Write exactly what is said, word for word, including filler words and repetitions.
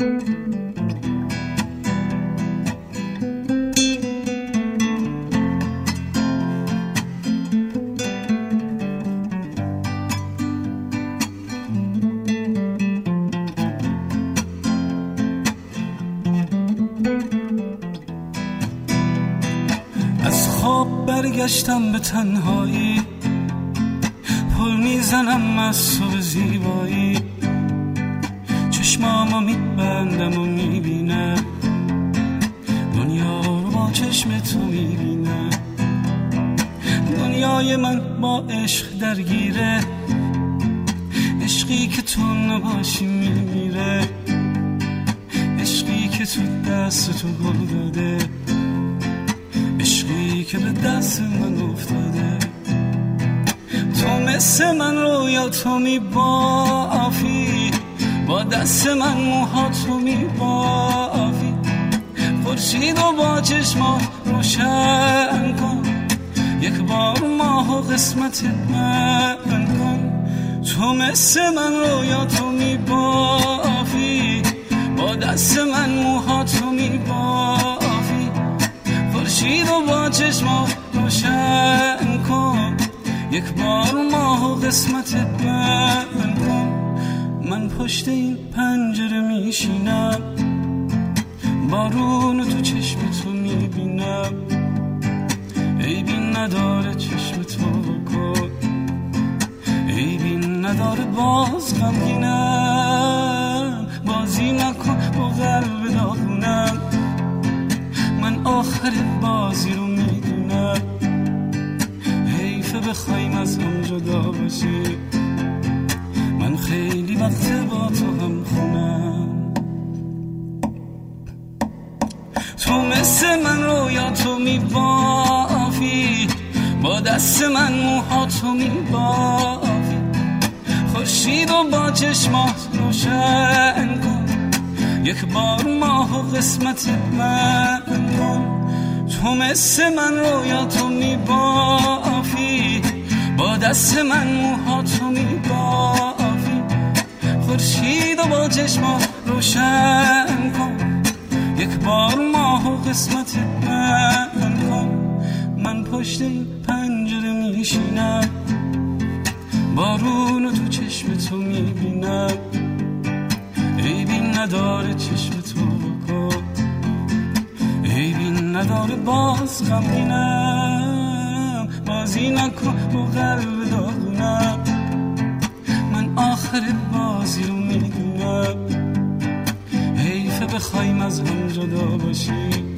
برگشتم به تنهایی، پل میزنم از تو زیبایی، چشمامو میبندم و میبینم دنیا رو با چشم تو میبینم. دنیای من با عشق درگیره، عشقی که تو نباشی میمیره، عشقی که تو دست تو گل داده، عشقی که به دست من افتاده. تو مثل من رویا تو میبافی، با دست من موها تو میبافی، خورشید و با چشما روشن کن، یک بار ماه و قسمت من کن. تو مثل من رویا تو میبافی، با دست من موها تو میبافی، خورشید و با چشما روشن کن، یک بار ماه و قسمت من کن. من پشت این پنجره میشینم، بارون تو چشم تو میبینم، عیبی نداره چشم تو کن، عیبی نداره باز غمگینم، بازی نکن با قلب داغونم. من آخر بازی رو میدونم، حیفه بخوایم از هم جدا باشی، من خیلی وقت با تو هم خونم. تو مثل من رویا تو میبافی، با دست من موها تو میبافی، خورشید و با چشمات روشن کن، یک بار ماه و قسمت من کن. تو مثل من رویا تو میبافی، با دست من موها تو میبافی، خورشید و با چشمات روشن کن، یک بار ماه و قسمت من کن. من پشت این پنجره میشینم، بارون تو چشم تو میبینم، عیبی نداره چشم تو کن، عیبی نداره باز غمگینم، بازی نکن با قلب داغونم. من آخر بازی رو میدونم، حیفه بخوایم از هم جدا باشیم،